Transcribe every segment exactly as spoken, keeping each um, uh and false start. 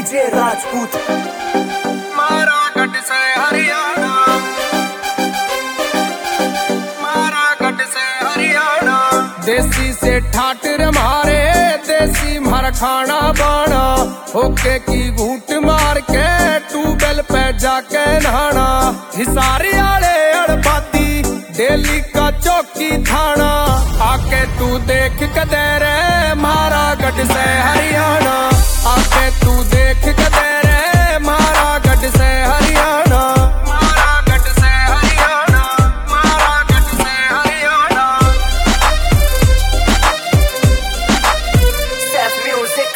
DJ Rajput. मारा गढ़ से हरियाणा, मारा गढ़ से हरियाणा। देसी से ठाटर मारे, देसी मार खाना बाना। होके की घूट मार के ट्यूबवेल पे जाके नहाना। हिसारी आले अड़पाती डेली का चौकी थाना। आके तू देख कदे रे मारा गढ़ से हरियाणा। आके तू देख कदे रे मारा गढ़ से हरियाणा। मारा गढ़ से हरियाणा, मारा गढ़ से हरियाणा। Seth Music।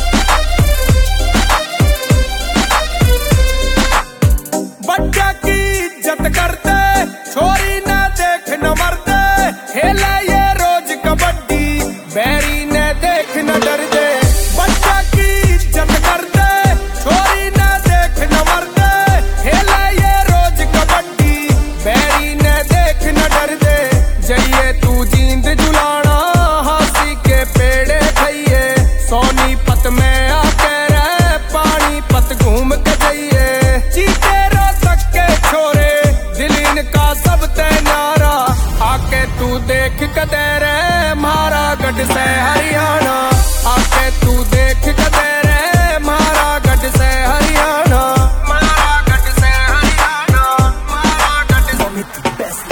बच्चा की इज्जत करते, छोरी न देख न मरते। खेले ये रोज कबड्डी, बैरी ने देख न डर दे। बच्चा की इज्जत करते, छोरी न देख न मरते। खेले ये रोज कबड्डी, बैरी ने देख न डर दे। जइए तू जींद जुलाना, हासी के पेड़े खाइए। सोनीपत में आके रे पानी पत घूम के जाइए। चीते रो तक के छोरे, दिलीन का सब ते न्यारा। आके तू देख कदे रे मारा गढ़ से हरियाणा। आके तू देख कदे रे मारा गढ़ से हरियाणा। मारा गढ़ से हरियाणा, मारा गढ़ से। Omit best।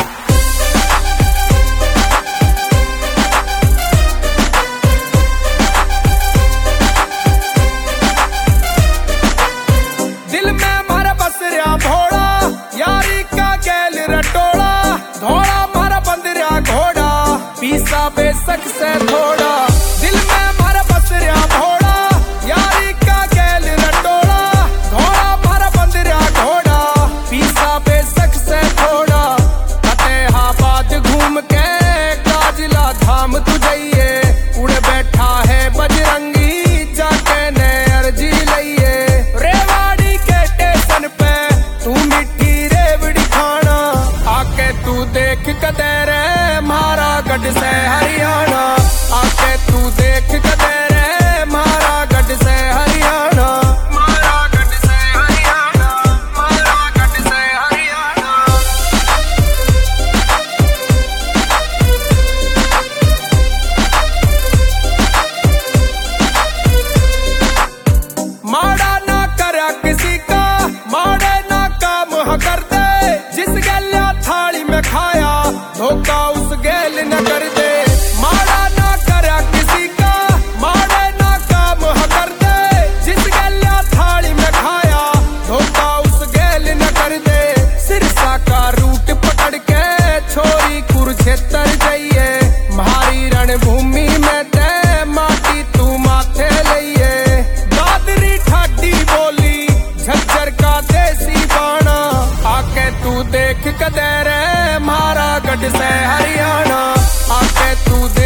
दिल में मारा बस रहा भोला, यारी का गैल रटोला। धोड़ा मारा बंद रहा घोड़ा, पीसा बेशक से थोड़ा। दिल में मारा बस रहा भोला, यारी का गैल रटोला। धोड़ा मारा बंद रहा घोड़ा, पीसा बेशक से थोड़ा। फतेहाबाद घूम के काजला धाम तू जाइए। उड़ बैठा है बजरंगी, जाके ने अर्जी लइए। रेवाड़ी के स्टेशन पे तू मिट्टी रेवड़ी खाना। आके तू देख कदे रे मारा गढ़ से हरियाणा। आके तू देख कदे रे मारा गढ़ से हरियाणा। मारा गढ़ से हरियाणा, मारा गढ़ से हरियाणा। माड़ा ना करा किसी का, माड़े ना काम ह कर दे। जिस गैल्या थाली में खाया, धोखा उस गैल न कर दे। माड़ा ना करा किसी का, माड़े ना काम ह कर दे। जिस गैल्या थाली में खाया, धोखा उस गैल न कर दे। सिरसा का रूट पकड़ के छोरी कुरुक्षेत्र जाइए। भारी रणभूमि में ते माटी तू माथे लइए। दादरी ठाडी बोली, झज्जर का देसी बाणा। आके तू देख कदे रे मारा गढ़ से हरियाणा। आके तू देख